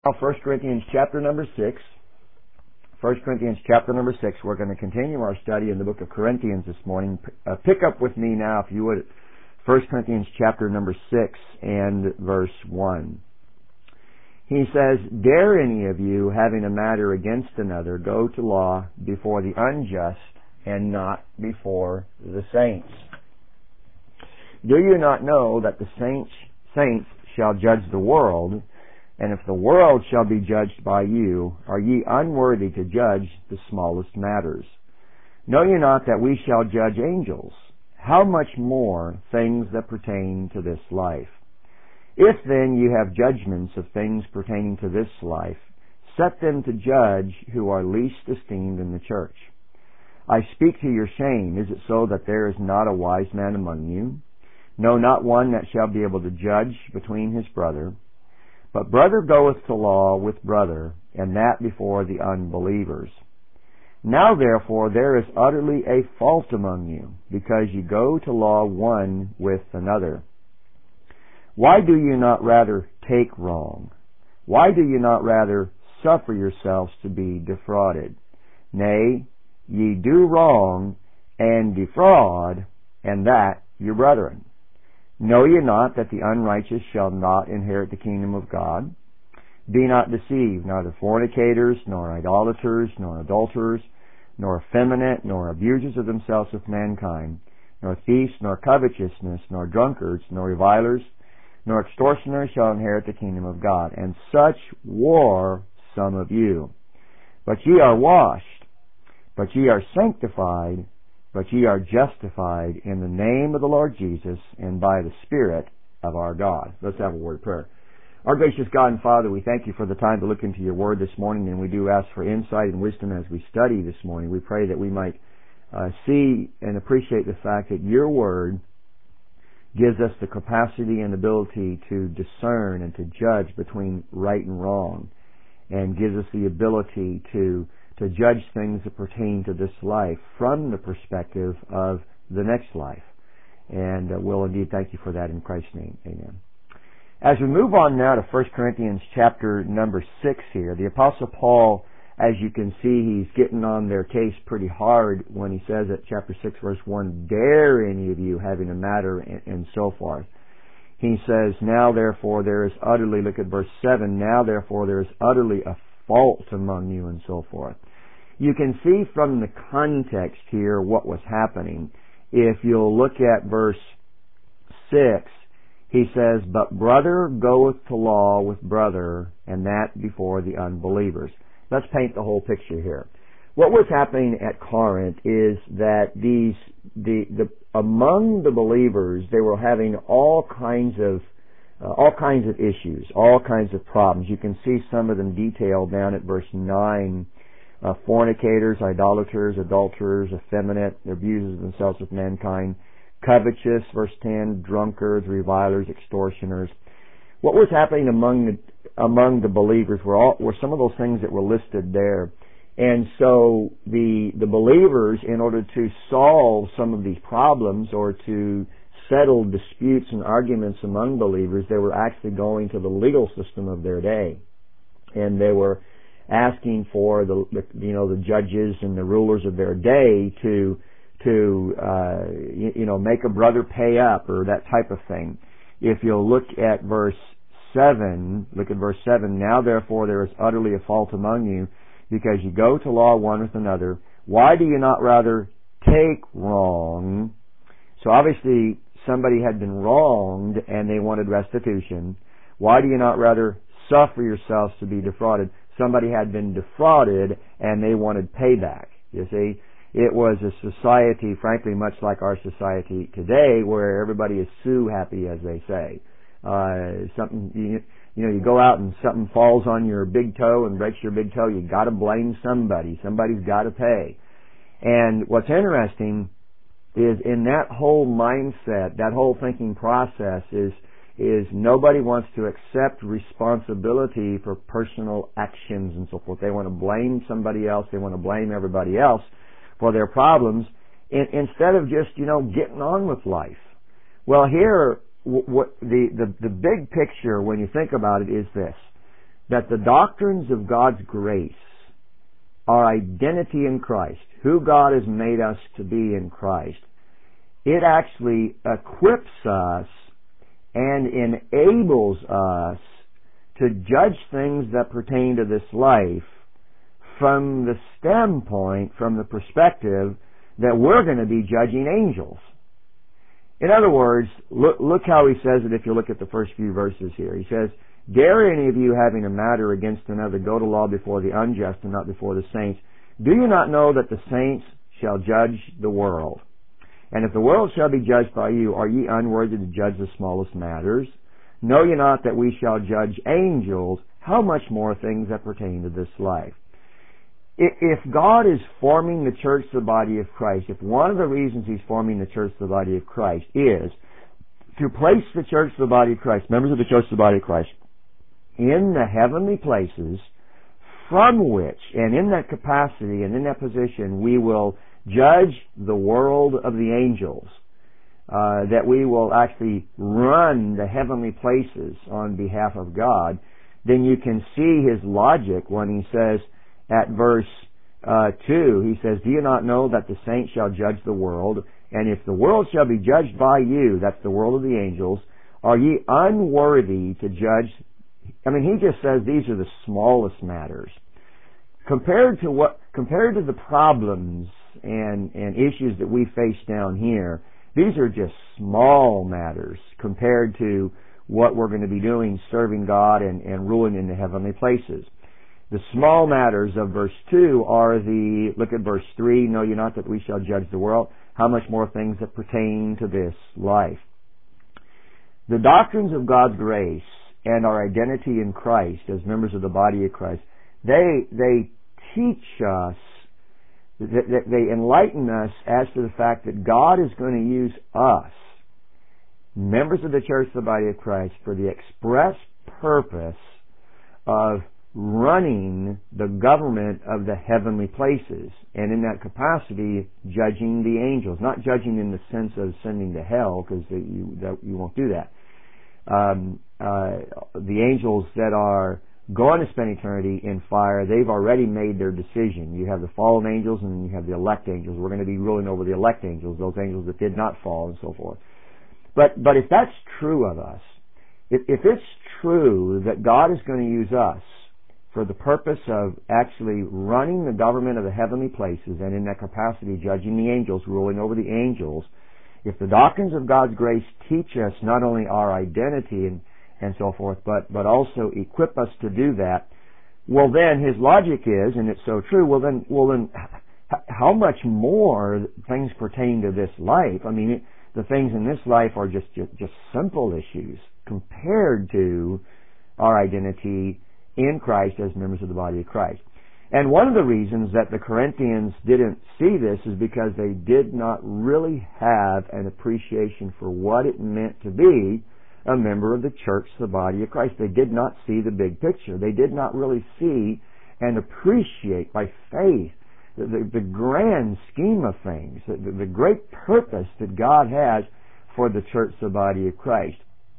1 Corinthians chapter number 6. 1 Corinthians chapter number 6. We're going to continue our study in the book of Corinthians this morning. Pick up with me now, if you would, 1 Corinthians chapter number 6 and verse 1. He says, "Dare any of you, having a matter against another, go to law before the unjust and not before the saints? Do you not know that the saints shall judge the world? And if the world shall be judged by you, are ye unworthy to judge the smallest matters? Know ye not that we shall judge angels? How much more things that pertain to this life? If then you have judgments of things pertaining to this life, set them to judge who are least esteemed in the church. I speak to your shame. Is it so that there is not a wise man among you? No, not one that shall be able to judge between his brother. But brother goeth to law with brother, and that before the unbelievers. Now therefore there is utterly a fault among you, because ye go to law one with another. Why do you not rather take wrong? Why do you not rather suffer yourselves to be defrauded? Nay, ye do wrong, and defraud, and that your brethren. Know ye not that the unrighteous shall not inherit the kingdom of God? Be not deceived, neither fornicators, nor idolaters, nor adulterers, nor effeminate, nor abusers of themselves with mankind, nor thieves, nor covetousness, nor drunkards, nor revilers, nor extortioners shall inherit the kingdom of God. And such were some of you. But ye are washed, but ye are sanctified, but ye are justified in the name of the Lord Jesus and by the Spirit of our God." Let's have a word of prayer. Our gracious God and Father, we thank you for the time to look into your word this morning, and we do ask for insight and wisdom as we study this morning. We pray that we might see and appreciate the fact that your word gives us the capacity and ability to discern and to judge between right and wrong, and gives us the ability to judge things that pertain to this life from the perspective of the next life. And we'll indeed thank you for that in Christ's name. Amen. As we move on now to 1 Corinthians chapter number 6 here, the Apostle Paul, as you can see, he's getting on their case pretty hard when he says at chapter 6 verse 1, "Dare any of you having a matter," and so forth. He says, "Now therefore there is utterly," look at verse 7, "Now therefore there is utterly a fault among you," and so forth. You can see from the context here what was happening. If you'll look at verse 6, he says, "But brother goeth to law with brother, and that before the unbelievers." Let's paint the whole picture here. What was happening at Corinth is that among the believers, they were having all kinds of issues, all kinds of problems. You can see some of them detailed down at verse 9. Fornicators, idolaters, adulterers, effeminate, abusers of themselves with mankind, covetous, verse 10, drunkards, revilers, extortioners. What was happening among the believers were some of those things that were listed there. And so the believers, in order to solve some of these problems or to settle disputes and arguments among believers, they were actually going to the legal system of their day, and they were asking for the judges and the rulers of their day to make a brother pay up, or that type of thing. If you'll look at verse 7, "Now therefore there is utterly a fault among you, because you go to law one with another. Why do you not rather take wrong?" So obviously somebody had been wronged and they wanted restitution. "Why do you not rather suffer yourselves to be defrauded?" Somebody had been defrauded and they wanted payback. You see, it was a society, frankly, much like our society today, where everybody is sue happy, as they say. You go out and something falls on your big toe and breaks your big toe. You got to blame somebody. Somebody's got to pay. And what's interesting is in that whole mindset, that whole thinking process is nobody wants to accept responsibility for personal actions and so forth. They want to blame somebody else. They want to blame everybody else for their problems instead of just, getting on with life. Well, here, what the big picture, when you think about it, is this. that the doctrines of God's grace, our identity in Christ, who God has made us to be in Christ, it actually equips us and enables us to judge things that pertain to this life from the standpoint, from the perspective that we're going to be judging angels. In other words, look how he says it if you look at the first few verses here. He says, "Dare any of you having a matter against another go to law before the unjust and not before the saints? Do you not know that the saints shall judge the world? And if the world shall be judged by you, are ye unworthy to judge the smallest matters? Know ye not that we shall judge angels? How much more things that pertain to this life?" If God is forming the church, the body of Christ, if one of the reasons He's forming the church, the body of Christ, is to place the church, the body of Christ, members of the church, the body of Christ, in the heavenly places from which, and in that capacity and in that position, we will judge the world of the angels, that we will actually run the heavenly places on behalf of God, then you can see His logic when He says at verse 2, He says, "Do you not know that the saints shall judge the world? And if the world shall be judged by you," that's the world of the angels, "are ye unworthy to judge?" I mean, He just says these are the smallest matters. Compared to the problems and issues that we face down here, these are just small matters compared to what we're going to be doing, serving God and ruling in the heavenly places. The small matters of verse 2 are look at verse 3, "Know ye not that we shall judge the world? How much more things that pertain to this life?" The doctrines of God's grace and our identity in Christ as members of the body of Christ, they teach us, they enlighten us as to the fact that God is going to use us, members of the church, the body of Christ, for the express purpose of running the government of the heavenly places, and in that capacity judging the angels. Not judging in the sense of sending to hell, because you won't do that. The angels that are going to spend eternity in fire, they've already made their decision. You have the fallen angels and you have the elect angels. We're going to be ruling over the elect angels, those angels that did not fall, and so forth. But if that's true of us, if it's true that God is going to use us for the purpose of actually running the government of the heavenly places, and in that capacity judging the angels, ruling over the angels, if the doctrines of God's grace teach us not only our identity and so forth, but also equip us to do that, well then His logic is, and it's so true, well then how much more things pertain to this life? I mean, the things in this life are just simple issues compared to our identity in Christ as members of the body of Christ. And one of the reasons that the Corinthians didn't see this is because they did not really have an appreciation for what it meant to be a member of the church, the body of Christ. They did not see the big picture. They did not really see and appreciate by faith the grand scheme of things, the great purpose that God has for the church, the body of Christ.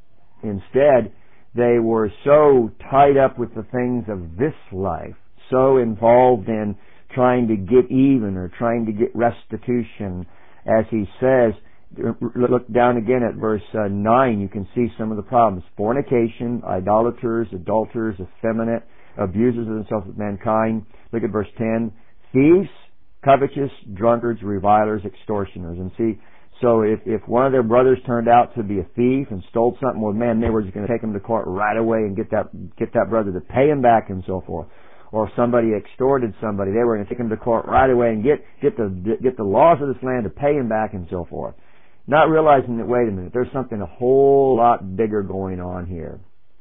Instead, they were so tied up with the things of this life, so involved in trying to get even or trying to get restitution. As he says, look down again at verse 9, you can see some of the problems. Fornication, idolaters, adulterers, effeminate, abusers of themselves with mankind. Look at verse 10. Thieves, covetous, drunkards, revilers, extortioners. And see, so if one of their brothers turned out to be a thief and stole something, well, man, they were just going to take him to court right away and get that brother to pay him back and so forth. Or if somebody extorted somebody, they were going to take him to court right away and get the laws of this land to pay him back and so forth. Not realizing that, wait a minute, there's something a whole lot bigger going on here.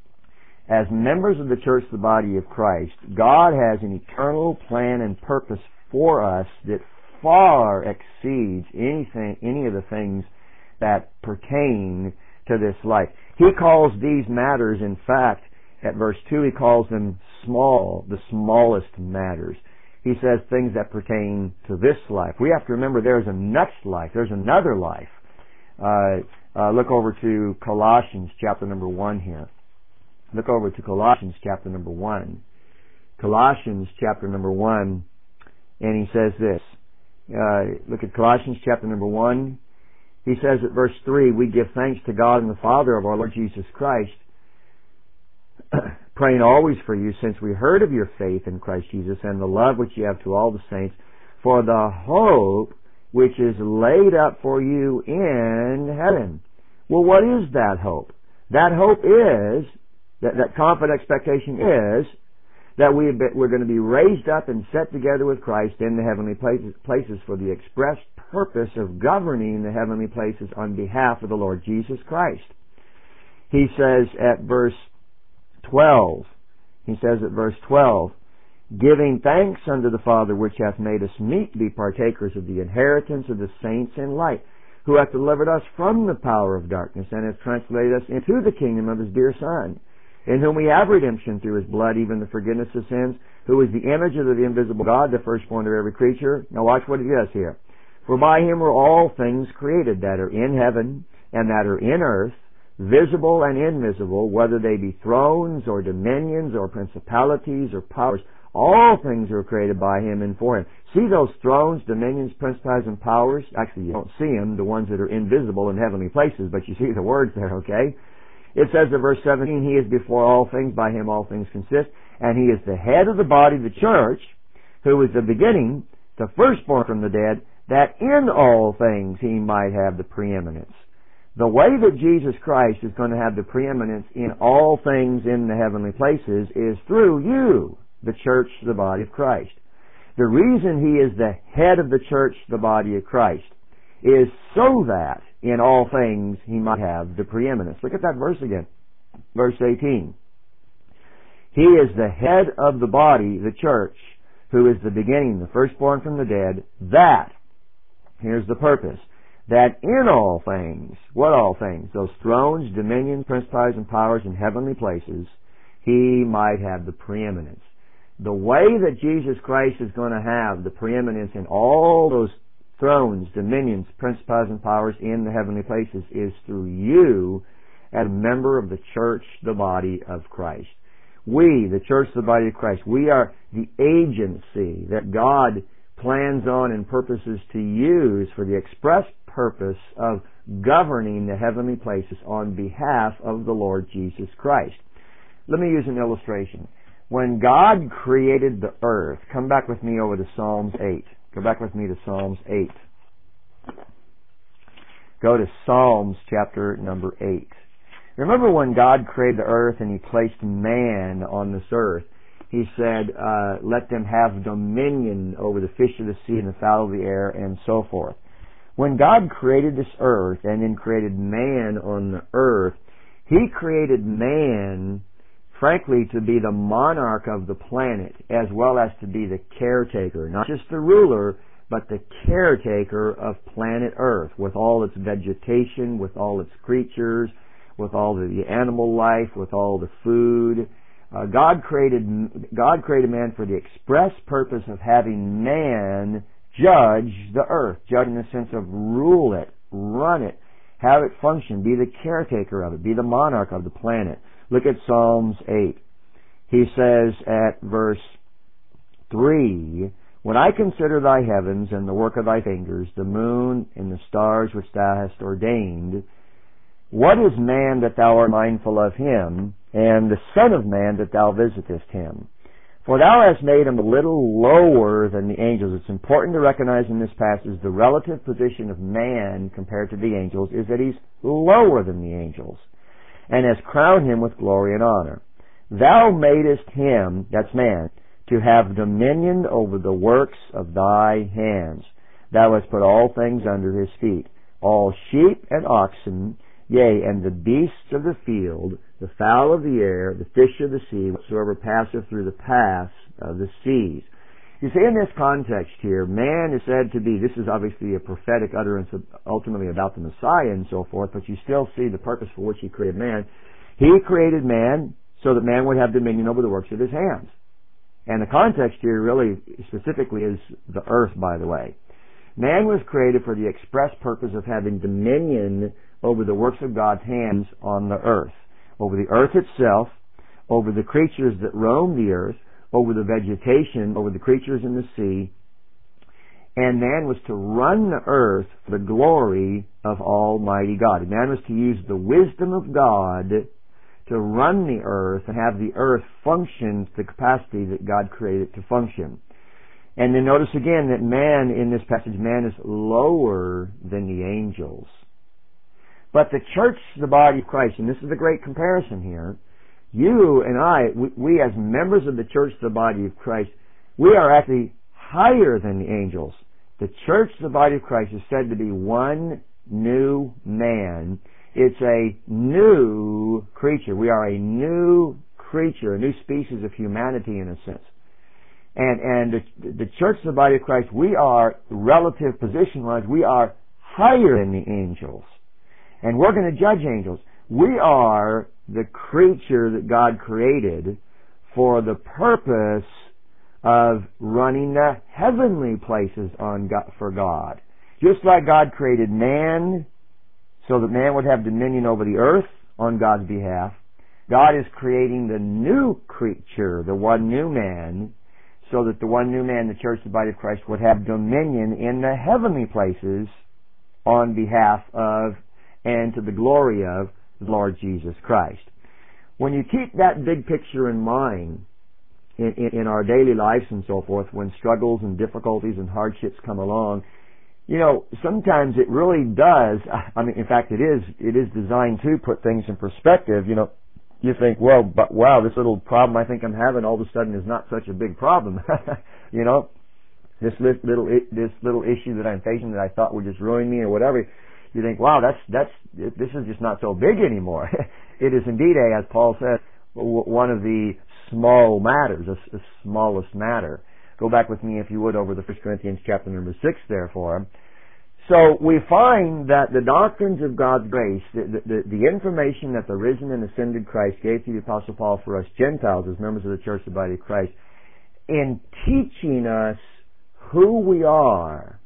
As members of the church, the body of Christ, God has an eternal plan and purpose for us that far exceeds any of the things that pertain to this life. He calls these matters, in fact, at verse 2, he calls them small, the smallest matters. He says things that pertain to this life. We have to remember there's a next life. There's another life. Look over to Colossians chapter number 1 here. Look over to Colossians chapter number 1. Colossians chapter number 1, and he says this. Look at Colossians chapter number 1. He says at verse 3, we give thanks to God and the Father of our Lord Jesus Christ, praying always for you, since we heard of your faith in Christ Jesus and the love which you have to all the saints, for the hope which is laid up for you in heaven. Well, what is that hope? That hope is, that confident expectation is, that we're going to be raised up and set together with Christ in the heavenly places for the express purpose of governing the heavenly places on behalf of the Lord Jesus Christ. He says at verse 12, giving thanks unto the Father which hath made us meet to be partakers of the inheritance of the saints in light, who hath delivered us from the power of darkness and hath translated us into the kingdom of His dear Son, in whom we have redemption through His blood, even the forgiveness of sins, who is the image of the invisible God, the firstborn of every creature. Now watch what He does here. For by Him were all things created that are in heaven and that are in earth, visible and invisible, whether they be thrones or dominions or principalities or powers. All things are created by Him and for Him. See those thrones, dominions, principalities, and powers? Actually, you don't see them, the ones that are invisible in heavenly places, but you see the words there, okay? It says in verse 17, He is before all things, by Him all things consist, and He is the head of the body, the church, who is the beginning, the firstborn from the dead, that in all things He might have the preeminence. The way that Jesus Christ is going to have the preeminence in all things in the heavenly places is through you, the church, the body of Christ. The reason He is the head of the church, the body of Christ, is so that in all things He might have the preeminence. Look at that verse again. Verse 18. He is the head of the body, the church, who is the beginning, the firstborn from the dead, that, here's the purpose, that in all things, what all things? Those thrones, dominions, principalities, and powers in heavenly places, He might have the preeminence. The way that Jesus Christ is going to have the preeminence in all those thrones, dominions, principalities, and powers in the heavenly places is through you as a member of the church, the body of Christ. We, the church, the body of Christ, we are the agency that God plans on and purposes to use for the express purpose of governing the heavenly places on behalf of the Lord Jesus Christ. Let me use an illustration. When God created the earth, come back with me over to Psalms 8. Go back with me to Psalms 8. Go to Psalms chapter number 8. Remember when God created the earth and He placed man on this earth, He said, let them have dominion over the fish of the sea and the fowl of the air and so forth. When God created this earth and then created man on the earth, He created man, frankly, to be the monarch of the planet as well as to be the caretaker, not just the ruler, but the caretaker of planet Earth with all its vegetation, with all its creatures, with all the animal life, with all the food. God created man for the express purpose of having man judge the earth, judge in the sense of rule it, run it, have it function, be the caretaker of it, be the monarch of the planet. Look at Psalms 8. He says at verse 3, when I consider Thy heavens and the work of Thy fingers, the moon and the stars which Thou hast ordained, what is man that Thou art mindful of him, and the Son of man that Thou visitest him? For Thou hast made him a little lower than the angels. It's important to recognize in this passage the relative position of man compared to the angels is that he's lower than the angels, and hast crowned him with glory and honor. Thou madest him, that's man, to have dominion over the works of Thy hands. Thou hast put all things under his feet, all sheep and oxen, yea, and the beasts of the field, the fowl of the air, the fish of the sea, whatsoever passeth through the paths of the seas. You see, in this context here, man is said to be, this is obviously a prophetic utterance ultimately about the Messiah and so forth, but you still see the purpose for which He created man. He created man so that man would have dominion over the works of his hands. And the context here really specifically is the earth, by the way. Man was created for the express purpose of having dominion over the works of God's hands on the earth, over the earth itself, over the creatures that roam the earth, over the vegetation, over the creatures in the sea. And man was to run the earth for the glory of Almighty God. Man was to use the wisdom of God to run the earth and have the earth function to the capacity that God created it to function. And then notice again that man, in this passage, man is lower than the angels. But the church is the body of Christ, and this is a great comparison here. You and I, we as members of the church, the body of Christ, we are actually higher than the angels. The church, the body of Christ, is said to be one new man. It's a new creature. We are a new creature, a new species of humanity in a sense. And the church, the body of Christ, we are, relative position-wise, we are higher than the angels. And we're going to judge angels. We are the creature that God created for the purpose of running the heavenly places for God. Just like God created man so that man would have dominion over the earth on God's behalf, God is creating the new creature, the one new man, so that the one new man, the church, the body of Christ, would have dominion in the heavenly places on behalf of and to the glory of the Lord Jesus Christ. When you keep that big picture in mind in our daily lives and so forth, when struggles and difficulties and hardships come along, you know, sometimes it really does, I mean, in fact, it is designed to put things in perspective. You know, you think, well, but wow, this little problem I think I'm having all of a sudden is not such a big problem. You know, this little issue that I'm facing that I thought would just ruin me or whatever. You think, wow, this is just not so big anymore. It is indeed, as Paul says, one of the small matters, the smallest matter. Go back with me, if you would, over the 1 Corinthians chapter number 6, therefore. So we find that the doctrines of God's grace, the information that the risen and ascended Christ gave to the Apostle Paul for us Gentiles as members of the church, the body of Christ, in teaching us who we are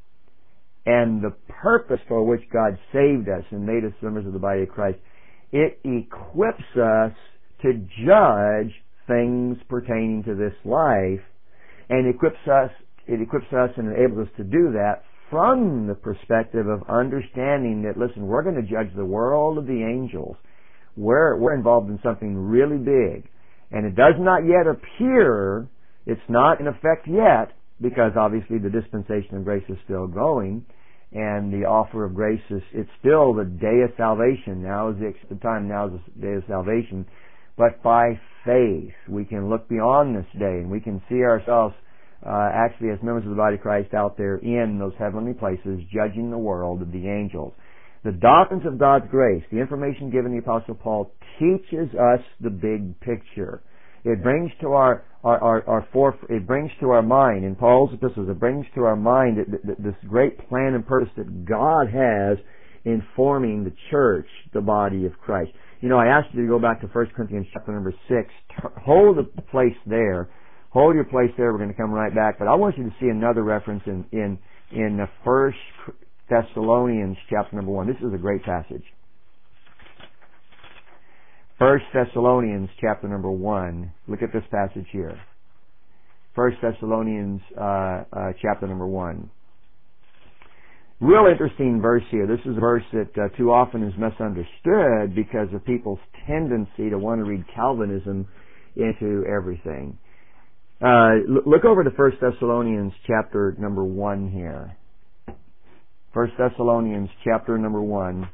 and the purpose for which God saved us and made us members of the body of Christ, it equips us to judge things pertaining to this life, and it equips us and enables us to do that from the perspective of understanding that, listen, we're going to judge the world of the angels. We're involved in something really big. And it does not yet appear, it's not in effect yet, because obviously the dispensation of grace is still going, and the offer of grace it's still the day of salvation. Now is the time, now is the day of salvation. But by faith, we can look beyond this day, and we can see ourselves actually as members of the body of Christ out there in those heavenly places, judging the world of the angels. The doctrines of God's grace, the information given the Apostle Paul, teaches us the big picture. It brings to it brings to our mind, in Paul's epistles, it brings to our mind this great plan and purpose that God has in forming the church, the body of Christ. You know, I asked you to go back to 1 Corinthians chapter number 6. Hold the place there. Hold your place there. We're going to come right back. But I want you to see another reference in 1 Thessalonians chapter number 1. This is a great passage. 1 Thessalonians chapter number 1. Look at this passage here. 1 Thessalonians chapter number 1. Real interesting verse here. This is a verse that too often is misunderstood because of people's tendency to want to read Calvinism into everything. Look over to 1 Thessalonians chapter number 1 here. 1 Thessalonians chapter number 1.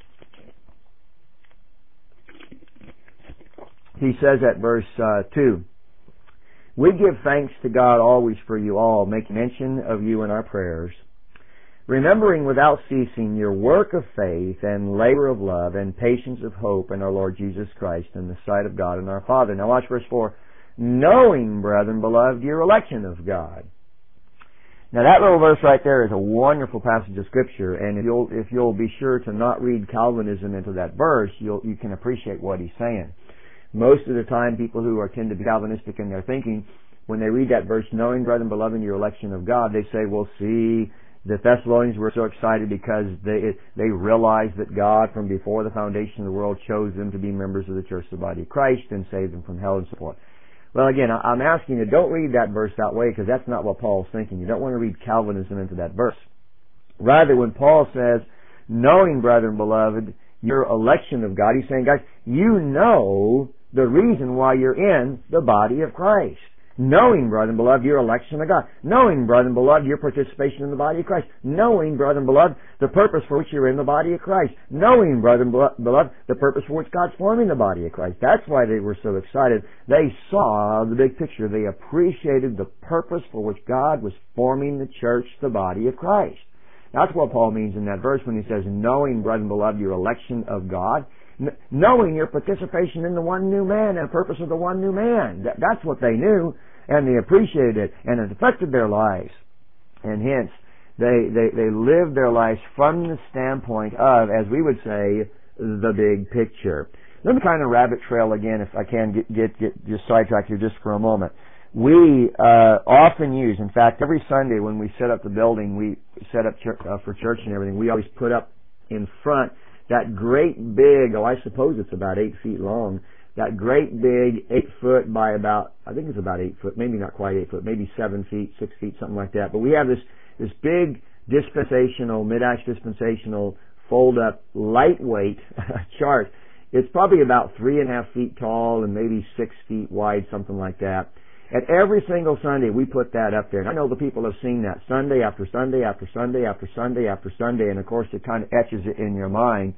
He says at verse 2, "We give thanks to God always for you all, making mention of you in our prayers, remembering without ceasing your work of faith and labor of love and patience of hope in our Lord Jesus Christ in the sight of God and our Father." Now watch verse 4. "Knowing, brethren, beloved, your election of God." Now that little verse right there is a wonderful passage of Scripture, and if you'll be sure to not read Calvinism into that verse, you can appreciate what he's saying. Most of the time, people who tend to be Calvinistic in their thinking, when they read that verse, "Knowing, brethren, beloved, your election of God," they say, well, see, The Thessalonians were so excited because they realized that God, from before the foundation of the world, chose them to be members of the church, the body of Christ, and saved them from hell and so forth. Well, again, I'm asking you, don't read that verse that way, because that's not what Paul's thinking. You don't want to read Calvinism into that verse. Rather, when Paul says, knowing, brethren, beloved, your election of God, he's saying, guys, you know the reason why you're in the body of Christ. Knowing, brethren, beloved, your election of God. Knowing, brethren, beloved, your participation in the body of Christ. Knowing, brethren, beloved, the purpose for which you're in the body of Christ. Knowing, brethren, beloved, the purpose for which God's forming the body of Christ. That's why they were so excited. They saw the big picture. They appreciated the purpose for which God was forming the church, the body of Christ. That's what Paul means in that verse when he says, knowing, brethren, beloved, your election of God. Knowing your participation in the one new man and the purpose of the one new man. That's what they knew, and they appreciated it, and it affected their lives. And hence, they lived their lives from the standpoint of, as we would say, the big picture. Let me kind of rabbit trail again, if I can get just sidetracked here just for a moment. We often use, in fact, every Sunday when we set up the building, we set up for church and everything, we always put up in front that great big, I suppose it's about 8 feet long, that great big 8 foot by about, I think it's about 8 foot, maybe not quite 8 foot, maybe 7 feet, 6 feet, something like that. But we have this big dispensational, mid-Acts dispensational, fold-up, lightweight chart. It's probably about 3.5 feet tall and maybe 6 feet wide, something like that. And every single Sunday we put that up there. And I know the people have seen that Sunday after Sunday after Sunday after Sunday after Sunday, and of course it kind of etches it in your mind.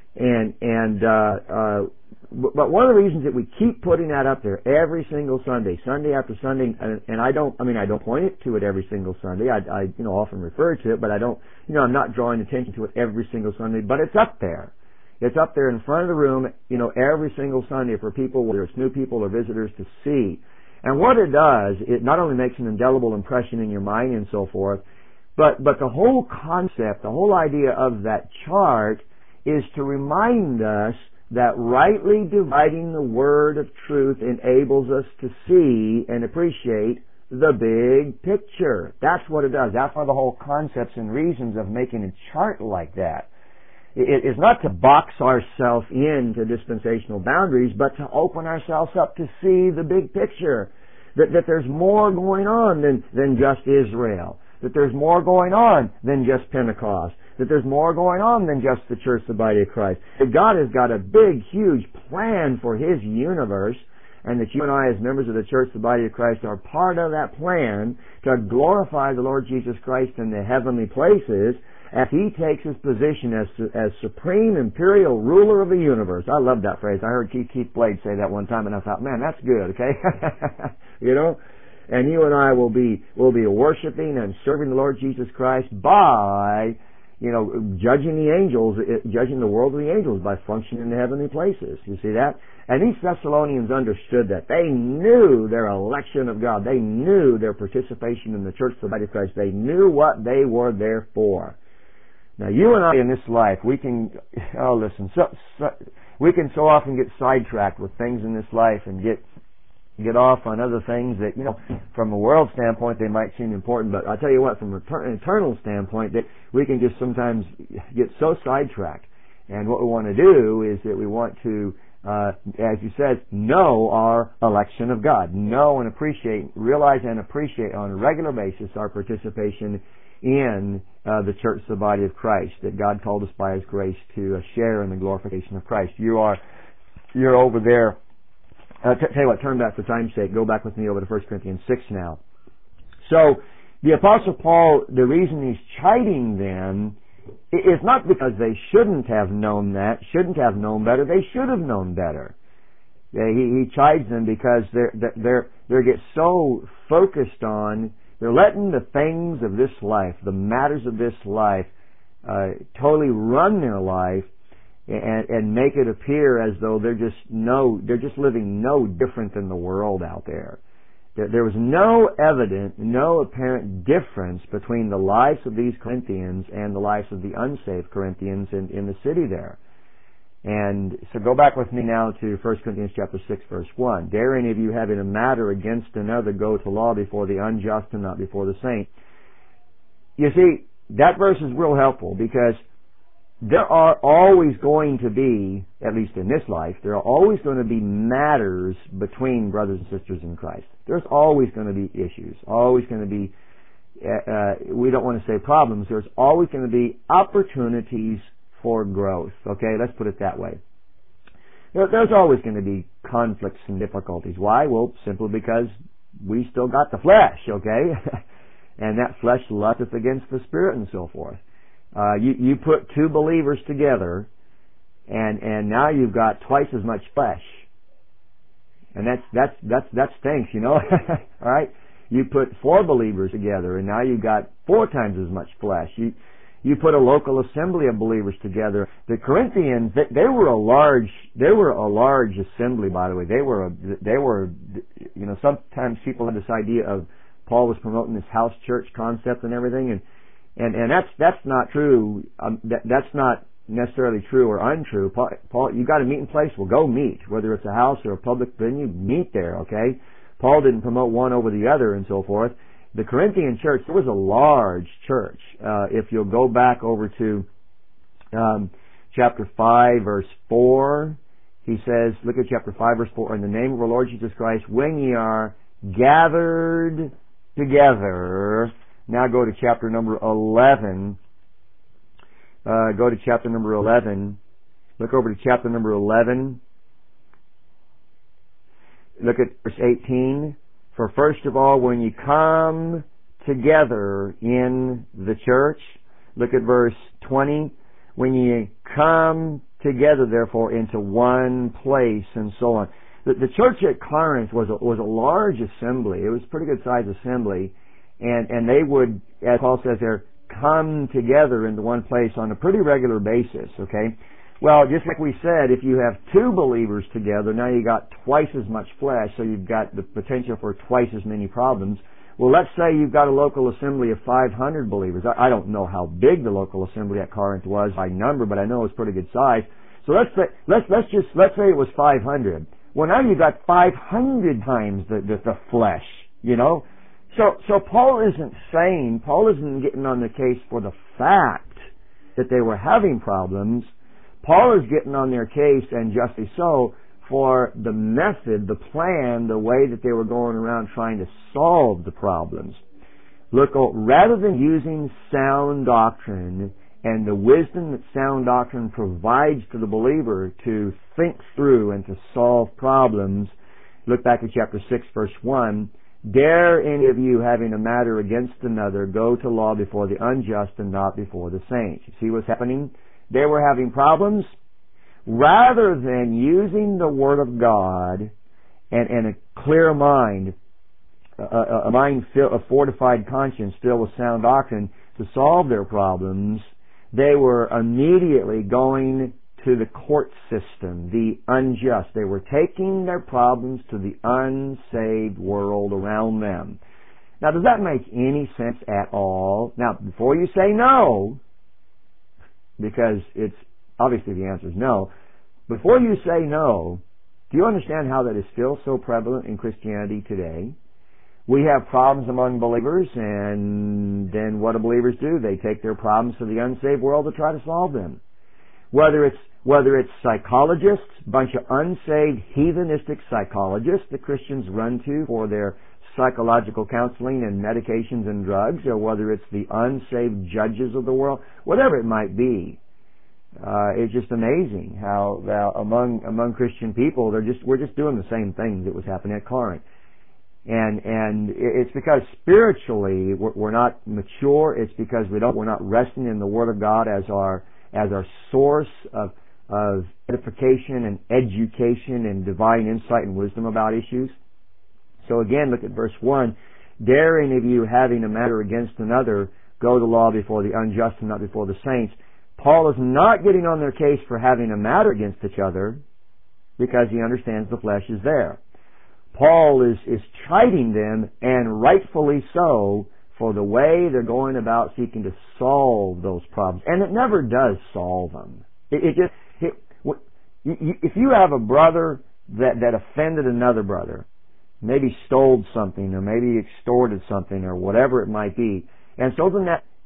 But one of the reasons that we keep putting that up there every single Sunday, Sunday after Sunday, and I don't point to it every single Sunday. I often refer to it, but I'm not drawing attention to it every single Sunday, but it's up there. It's up there in front of the room, every single Sunday for people, whether it's new people or visitors, to see. And what it does, it not only makes an indelible impression in your mind and so forth, but the whole concept, the whole idea of that chart is to remind us that rightly dividing the word of truth enables us to see and appreciate the big picture. That's what it does. That's one of the whole concepts and reasons of making a chart like that. It is not to box ourselves into dispensational boundaries, but to open ourselves up to see the big picture. That there's more going on than just Israel. That there's more going on than just Pentecost. That there's more going on than just the church, the body of Christ. That God has got a big, huge plan for His universe, and that you and I, as members of the church, the body of Christ, are part of that plan to glorify the Lord Jesus Christ in the heavenly places as He takes His position as supreme imperial ruler of the universe. I love that phrase. I heard Keith Blade say that one time, and I thought, man, that's good, okay? And you and I will be worshiping and serving the Lord Jesus Christ by, judging the angels, judging the world of the angels by functioning in the heavenly places. You see that? And these Thessalonians understood that. They knew their election of God. They knew their participation in the church, the body of Christ. They knew what they were there for. Now, you and I in this life, we can so often get sidetracked with things in this life and get off on other things that, from a world standpoint, they might seem important. But I tell you what, from an eternal standpoint, that we can just sometimes get so sidetracked. And what we want to do is that we want to, as you said, know our election of God. Know and appreciate, realize and appreciate on a regular basis our participation in the church, the body of Christ, that God called us by His grace to share in the glorification of Christ. You're over there. Tell you what, turn back for time's sake. Go back with me over to 1 Corinthians 6 now. So, the Apostle Paul, the reason he's chiding them is not because they shouldn't have known that, shouldn't have known better. They should have known better. He chides them because they get so focused on, they're letting the things of this life, the matters of this life, totally run their life and make it appear as though they're just living no different than the world out there. There was no evident, no apparent difference between the lives of these Corinthians and the lives of the unsaved Corinthians in the city there. And so go back with me now to 1 Corinthians chapter 6, verse 1. Dare any of you having a matter against another go to law before the unjust and not before the saint? You see, that verse is real helpful because there are always going to be, at least in this life, there are always going to be matters between brothers and sisters in Christ. There's always going to be issues, always going to be, we don't want to say problems, there's always going to be opportunities for growth. Okay, let's put it that way. There's always going to be conflicts and difficulties. Why? Well, simply because we still got the flesh, okay? And that flesh lusteth against the Spirit and so forth. You put two believers together, and now you've got twice as much flesh, and that stinks, you know. All right, you put four believers together, and now you've got four times as much flesh. You put a local assembly of believers together. The Corinthians, they were a large assembly, by the way. They were, you know, sometimes people have this idea of Paul was promoting this house church concept and everything, and that's not true. That's not necessarily true or untrue. Paul, you got a meeting place? Well, go meet. Whether it's a house or a public venue, meet there, okay? Paul didn't promote one over the other and so forth. The Corinthian church, it was a large church. If you'll go back over to chapter 5, verse 4, he says, look at chapter 5, verse 4, in the name of our Lord Jesus Christ, when ye are gathered together. Now go to chapter number 11. Go to chapter number 11. Look over to chapter number 11. Look at verse 18. For first of all, when you come together in the church, look at verse 20. When you come together, therefore, into one place, and so on. The church at Corinth was a large assembly. It was a pretty good sized assembly. And they would, as Paul says there, come together into one place on a pretty regular basis, okay? Well, just like we said, if you have two believers together, now you got twice as much flesh, so you've got the potential for twice as many problems. Well, let's say you've got a local assembly of 500 believers. I don't know how big the local assembly at Corinth was by number, but I know it was pretty good size. So let's say it was 500. Well, now you've got 500 times the flesh, you know? So Paul isn't getting on the case for the fact that they were having problems. Paul is getting on their case, and justly so, for the method, the plan, the way that they were going around trying to solve the problems. Look, rather than using sound doctrine and the wisdom that sound doctrine provides to the believer to think through and to solve problems, look back at chapter 6, verse 1, dare any of you, having a matter against another, go to law before the unjust and not before the saints. You see what's happening? They were having problems. Rather than using the Word of God and a clear mind, a fortified conscience filled with sound doctrine to solve their problems, they were immediately going to the court system, the unjust. They were taking their problems to the unsaved world around them. Now, does that make any sense at all? Now, before you say no, because it's obviously the answer is no, before you say no, do you understand how that is still so prevalent in Christianity today? We have problems among believers, and then what do believers do? They take their problems to the unsaved world to try to solve them. Whether it's psychologists, bunch of unsaved, heathenistic psychologists that Christians run to for their psychological counseling and medications and drugs, or whether it's the unsaved judges of the world, whatever it might be. It's just amazing how among Christian people we're just doing the same thing that was happening at Corinth. And it's because spiritually we're not mature. It's because we're not resting in the Word of God as our source of edification and education and divine insight and wisdom about issues. So again, look at verse 1. Dare any of you, having a matter against another, go to law before the unjust and not before the saints. Paul is not getting on their case for having a matter against each other because he understands the flesh is there. Paul is chiding them, and rightfully so, for the way they're going about seeking to solve those problems. And it never does solve them. If you have a brother that offended another brother, maybe stole something or maybe extorted something or whatever it might be, and so then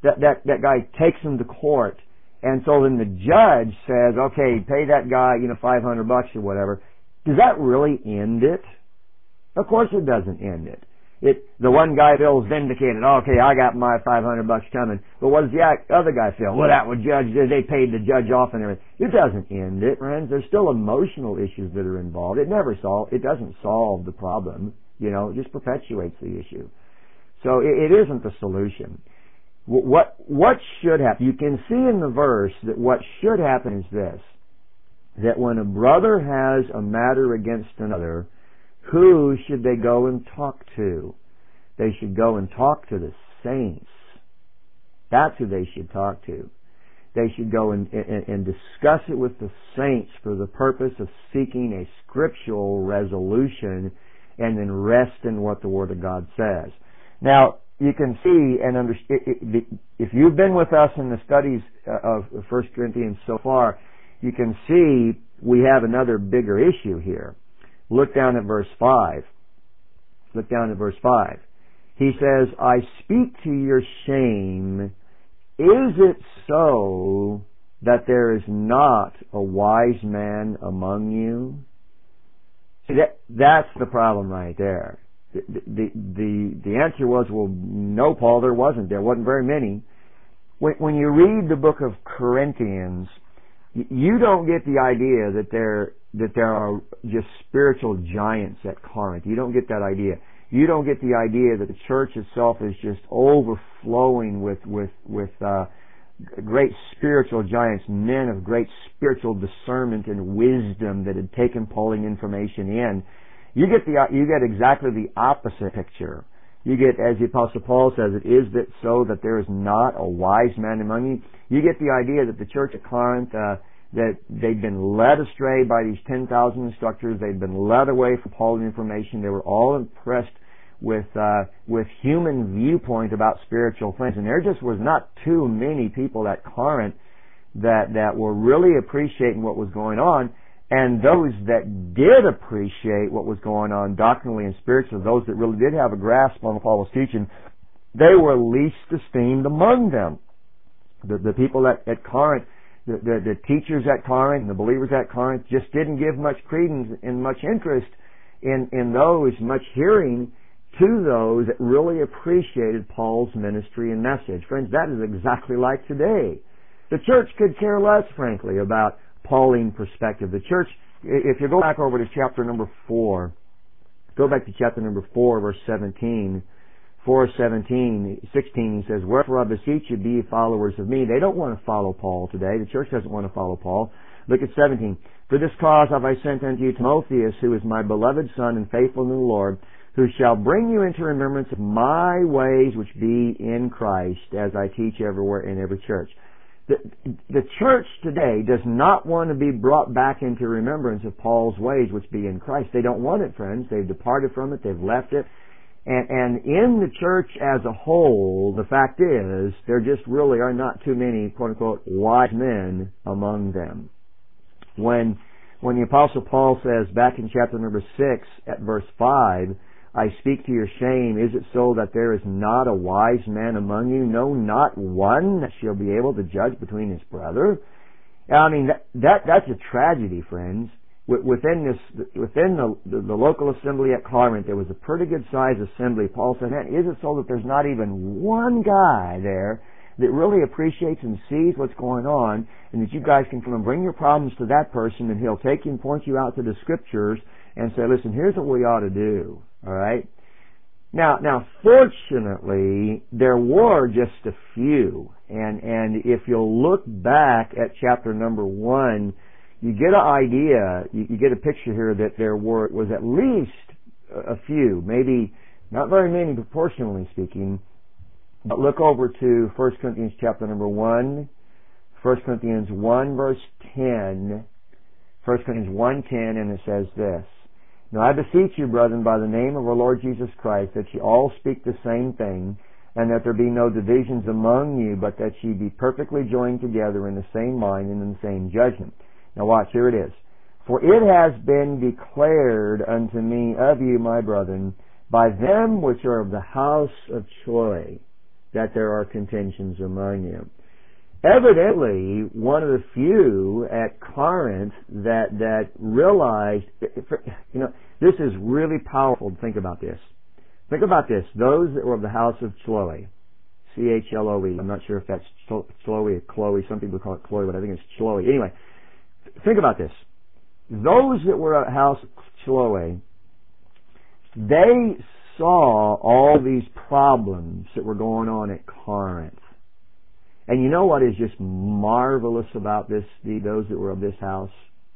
that guy takes him to court, and so then the judge says, okay, pay that guy, $500 or whatever. Does that really end it? Of course it doesn't end it. The one guy feels vindicated. Okay, I got my $500 coming. But what does the other guy feel? Well, that was judge. They paid the judge off and everything. It doesn't end it, friends. There's still emotional issues that are involved. It doesn't solve the problem. It just perpetuates the issue. So it isn't the solution. What should happen? You can see in the verse that what should happen is this: that when a brother has a matter against another, who should they go and talk to? They should go and talk to the saints. That's who they should talk to. They should go and discuss it with the saints for the purpose of seeking a scriptural resolution and then rest in what the Word of God says. Now, you can see and understand, if you've been with us in the studies of 1 Corinthians so far, you can see we have another bigger issue here. Look down at verse 5. Look down at verse 5. He says, I speak to your shame. Is it so that there is not a wise man among you? See, that's the problem right there. The answer was, well, no, Paul, there wasn't. There wasn't very many. When you read the book of Corinthians, you don't get the idea that there are just spiritual giants at Corinth. You don't get that idea. You don't get the idea that the church itself is just overflowing with great spiritual giants, men of great spiritual discernment and wisdom that had taken pulling information in. You get exactly the opposite picture. You get, as the Apostle Paul says, it is that so that there is not a wise man among you. You get the idea that the church at Corinth, that they'd been led astray by these 10,000 instructors. They'd been led away from Pauline information. They were all impressed with human viewpoint about spiritual things. And there just was not too many people at Corinth that were really appreciating what was going on. And those that did appreciate what was going on doctrinally and spiritually, those that really did have a grasp on Paul's teaching, they were least esteemed among them. The people at Corinth, the teachers at Corinth and the believers at Corinth just didn't give much credence and much interest in those, much hearing to those that really appreciated Paul's ministry and message. Friends, that is exactly like today. The church could care less, frankly, about Pauline perspective. The church, if you go back over to chapter number 4, go back to chapter number 4, verse 17, 4:16, he says, wherefore I beseech you, be followers of me. They don't want to follow Paul today. The church doesn't want to follow Paul. Look at 17. For this cause have I sent unto you Timotheus, who is my beloved son and faithful in the Lord, who shall bring you into remembrance of my ways which be in Christ, as I teach everywhere in every church. The church today does not want to be brought back into remembrance of Paul's ways which be in Christ. They don't want it, friends. They've departed from it. They've left it. And in the church as a whole, the fact is, there just really are not too many, quote-unquote, wise men among them. When the Apostle Paul says back in chapter number 6 at verse 5, I speak to your shame, is it so that there is not a wise man among you? No, not one that shall be able to judge between his brother? I mean, that's a tragedy, friends. Within the local assembly at Corinth, there was a pretty good sized assembly. Paul said, man, is it so that there's not even one guy there that really appreciates and sees what's going on, and that you guys can come and bring your problems to that person, and he'll take you and point you out to the Scriptures and say, listen, here's what we ought to do. All right? Now, fortunately, there were just a few, and if you'll look back at chapter number 1, you get an idea, you get a picture here that there was at least a few, maybe not very many proportionally speaking. But look over to 1 Corinthians chapter number 1, 1 Corinthians 1 verse 10, 1 Corinthians 1:10, and it says this, Now I beseech you, brethren, by the name of our Lord Jesus Christ, that ye all speak the same thing, and that there be no divisions among you, but that ye be perfectly joined together in the same mind and in the same judgment. Now watch, here it is. For it has been declared unto me of you, my brethren, by them which are of the house of Chloe. that there are contentions among you. Evidently, one of the few at Corinth that realized, this is really powerful to think about this. Think about this. Those that were of the house of Chloe, Chloe. I'm not sure if that's Chloe or Chloe. Some people call it Chloe, but I think it's Chloe. Anyway, think about this. Those that were at house of Chloe, they saw all these problems that were going on at Corinth. And you know what is just marvelous about those that were of this house?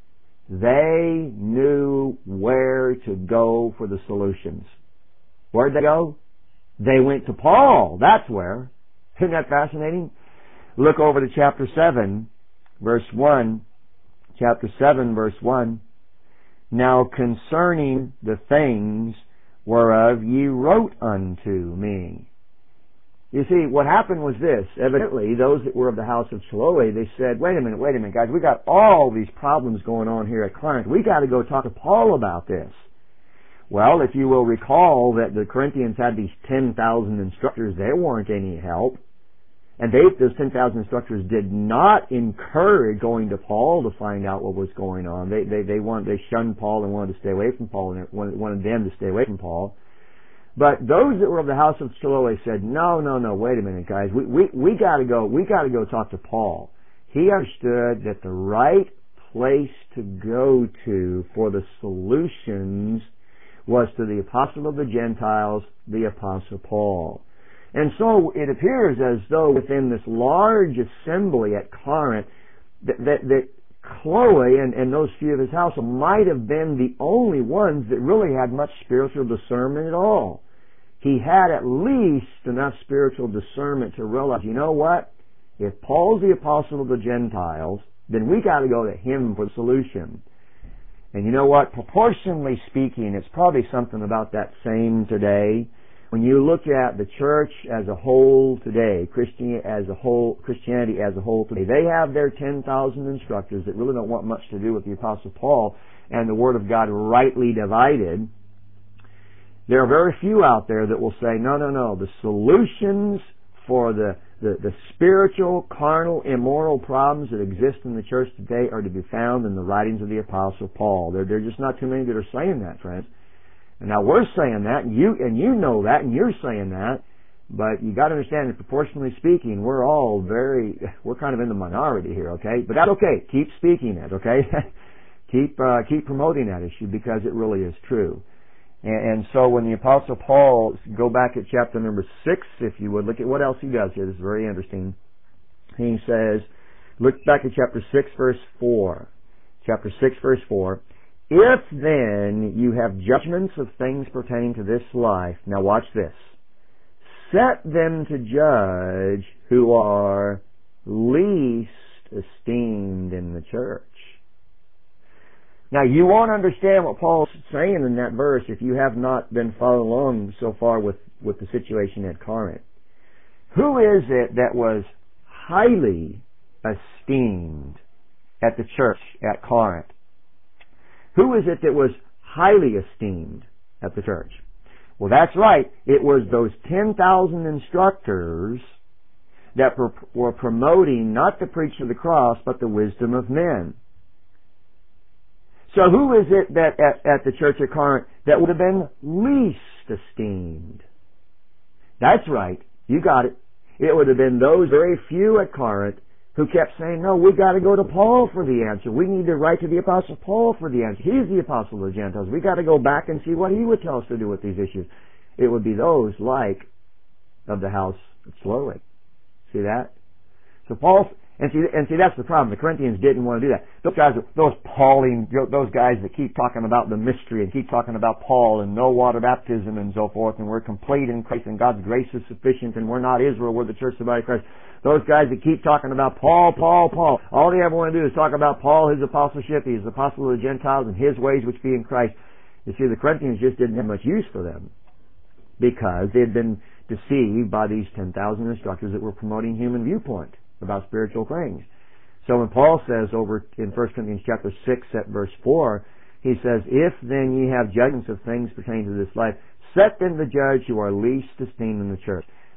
They knew where to go for the solutions. Where'd they go? They went to Paul. That's where. Isn't that fascinating? Look over to chapter 7, verse 1. Chapter 7, verse 1. Now concerning the things whereof ye wrote unto me. You see, what happened was this. Evidently, those that were of the house of Chloe, they said, wait a minute, guys, we got all these problems going on here at Corinth. We got to go talk to Paul about this. Well, if you will recall that the Corinthians had these 10,000 instructors, they weren't any help. And those 10,000 instructors did not encourage going to Paul to find out what was going on. They shunned Paul and wanted to stay away from Paul, and wanted them to stay away from Paul. But those that were of the house of Chloe said, no, wait a minute, guys. We gotta go talk to Paul. He understood that the right place to go to for the solutions was to the apostle of the Gentiles, the apostle Paul. And so it appears as though within this large assembly at Corinth that Chloe and those few of his house might have been the only ones that really had much spiritual discernment at all. He had at least enough spiritual discernment to realize, you know what? If Paul's the apostle of the Gentiles, then we got to go to him for the solution. And you know what? Proportionally speaking, it's probably something about that same today. When you look at the church as a whole today, Christianity as a whole today, they have their 10,000 instructors that really don't want much to do with the Apostle Paul and the Word of God rightly divided. There are very few out there that will say, no, the solutions for the spiritual, carnal, immoral problems that exist in the church today are to be found in the writings of the Apostle Paul. There are just not too many that are saying that, friends. And now we're saying that, and you know that, and you're saying that, but you got to understand that proportionally speaking, we're kind of in the minority here, okay? But that's okay. Keep speaking it, okay? keep promoting that issue because it really is true. And so when the Apostle Paul, go back at chapter number 6, if you would, look at what else he does here. This is very interesting. He says, look back at chapter 6, verse 4. Chapter 6, verse 4. If then you have judgments of things pertaining to this life, now watch this, set them to judge who are least esteemed in the church. Now you won't understand what Paul's saying in that verse if you have not been following along so far with the situation at Corinth. Who is it that was highly esteemed at the church at Corinth? Who is it that was highly esteemed at the church? Well, that's right. It was those 10,000 instructors that were promoting not the preaching of the cross, but the wisdom of men. So who is it that at the church at Corinth that would have been least esteemed? That's right. You got it. It would have been those very few at Corinth who kept saying, no, we got to go to Paul for the answer. We need to write to the Apostle Paul for the answer. He's the Apostle of the Gentiles. We got to go back and see what he would tell us to do with these issues. It would be those like of the house of Chloe. See that? So Paul, and see that's the problem. The Corinthians didn't want to do that. Those guys that keep talking about the mystery and keep talking about Paul and no water baptism and so forth, and we're complete in Christ and God's grace is sufficient and we're not Israel, we're the church of the body of Christ. Those guys that keep talking about Paul. All they ever want to do is talk about Paul, his apostleship. He's the apostle of the Gentiles and his ways which be in Christ. You see, the Corinthians just didn't have much use for them because they had been deceived by these 10,000 instructors that were promoting human viewpoint about spiritual things. So when Paul says over in 1 Corinthians chapter 6 at verse 4, he says, if then ye have judgments of things pertaining to this life, set them to judge who are least esteemed in the church.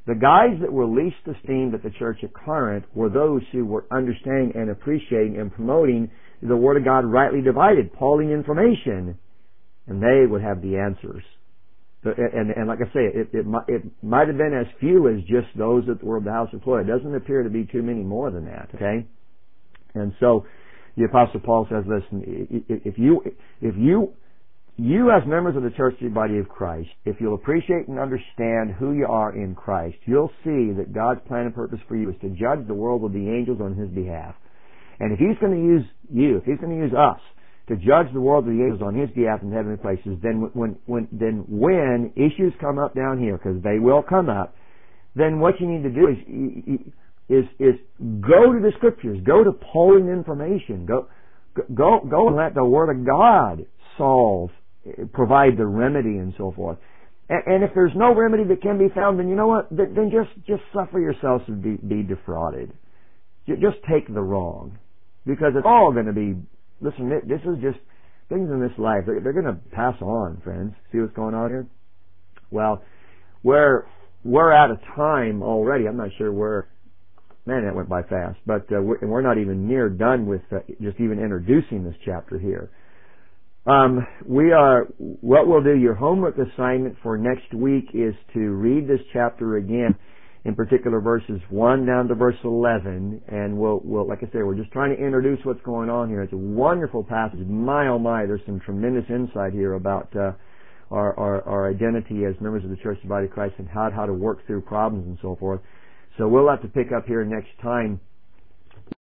The guys that were least esteemed at the church at Corinth were those who were understanding and appreciating and promoting the Word of God rightly divided, Pauline information, and they would have the answers. And like I say, it might have been as few as just those that were of the house of Chloe. It doesn't appear to be too many more than that. Okay, and so the Apostle Paul says, "Listen, if you as members of the church body of Christ, if you'll appreciate and understand who you are in Christ, you'll see that God's plan and purpose for you is to judge the world with the angels on His behalf. And if He's going to use you, if He's going to use us to judge the world with the angels on His behalf in heavenly places, then when issues come up down here, because they will come up, then what you need to do is go to the Scriptures, go to Pauline information, go and let the Word of God provide the remedy and so forth. And if there's no remedy that can be found, then you know what? Then just suffer yourselves to be defrauded. Just take the wrong, because it's all going to be. Listen, this is just things in this life. They're going to pass on, friends. See what's going on here? Well, we're out of time already. I'm not sure where. Man, that went by fast. But we're not even near done with just even introducing this chapter here. What we'll do, your homework assignment for next week is to read this chapter again, in particular verses 1 down to verse 11, and we'll like I say, we're just trying to introduce what's going on here. It's a wonderful passage. My, oh my, there's some tremendous insight here about our identity as members of the Church of the Body of Christ and how to work through problems and so forth. So we'll have to pick up here next time